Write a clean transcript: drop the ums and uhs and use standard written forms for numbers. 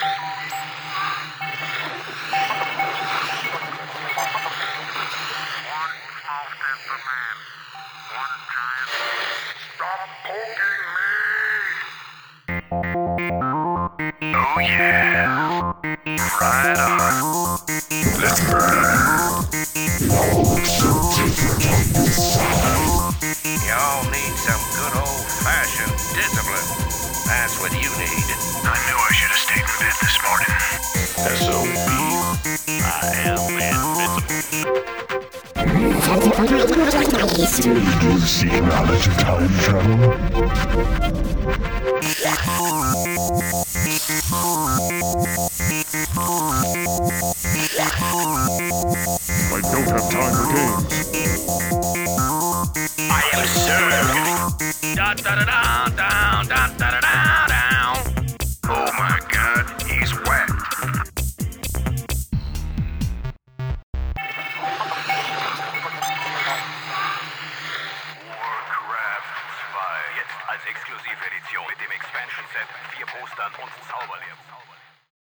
Stop poking me! Oh yeah. Right on. Let's burn. Y'all need some good old-fashioned discipline. That's what you need. I knew I should have stayed in bed this morning. S.O.B. I am invincible. Do you seek knowledge of time travel? I don't have time for games. I am served. Da da da da down da da da da down. Oh my God, he's wet. Warcraft 2. Jetzt als Exklusivedition mit dem Expansion Set, 4 Postern und Zauberlehr.